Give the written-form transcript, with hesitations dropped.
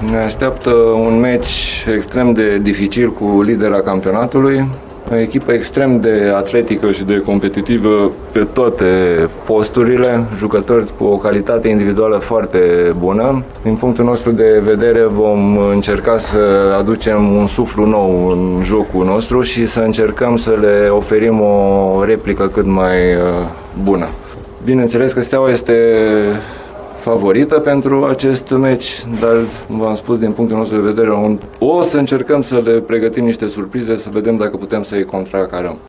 Ne așteaptă un meci extrem de dificil cu lidera campionatului, o echipă extrem de atletică și de competitivă pe toate posturile, jucători cu o calitate individuală foarte bună. Din punctul nostru de vedere vom încerca să aducem un suflu nou în jocul nostru și să încercăm să le oferim o replică cât mai bună. Bineînțeles că Steaua este favorită pentru acest meci, dar v-am spus din punctul nostru de vedere, o să încercăm să le pregătim niște surprize, să vedem dacă putem să-i contracarăm.